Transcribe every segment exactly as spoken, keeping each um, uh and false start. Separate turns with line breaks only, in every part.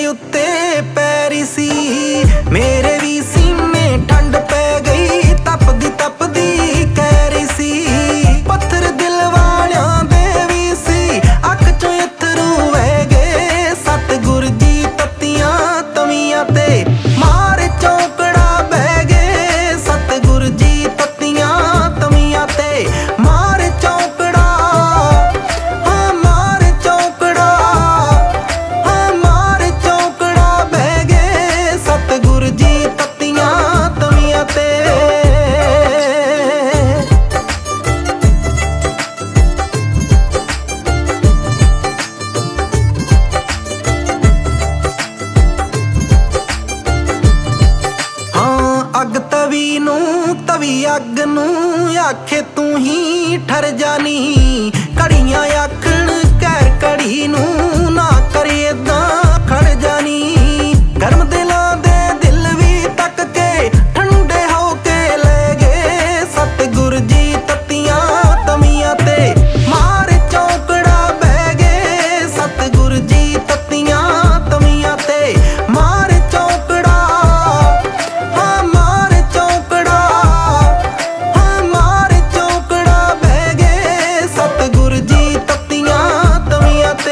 उत्ते पैरी सी मेरे भी सीने ठंड पै गई तपदी तपदी कैरी सी पत्थर दिल वालियां दे भी सी अख चों अथरू वह गए सतगुर जी तत्तियां तवियां ते मार चौकड़ा बह गए सतगुर जी तत्तियां तवियां ते मार चौकड़ा हाँ मार चौकड़ा हाँ मार चौकड़ा बह गए सतगुर जी तत्तियां तवियां ते अग तवी नू तवी अग नू आखे तू ही ठर जानी घड़ियां आखण कैर घड़ी नू ना करे इदां खड़ जानी गर्म दिलां दे दिल भी तक के ठंडे हो के ले गए सतगुर जी तत्तियां तवियां ते मार चौकड़ा बह गए सतगुर जी तत्तियां तवियां ते मार चौकड़ा हाँ मार चौकड़ा हाँ मार चौकड़ा बह गए सतगुर जी तत्तियां तवियां ते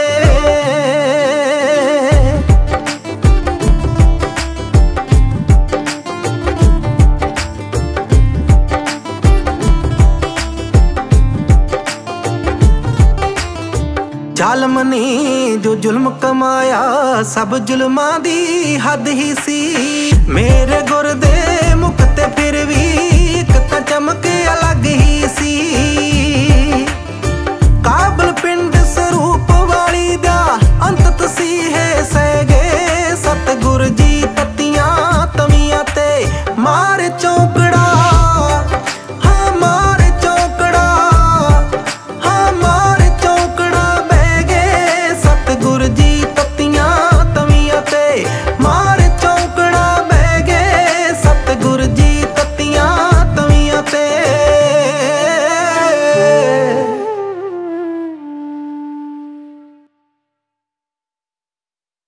जालम ने जो जुल्म कमाया सब जुल्मां दी हद ही सी मेरे गुर दे मुख ते फिर भी एक तां चमक अलग ही सी।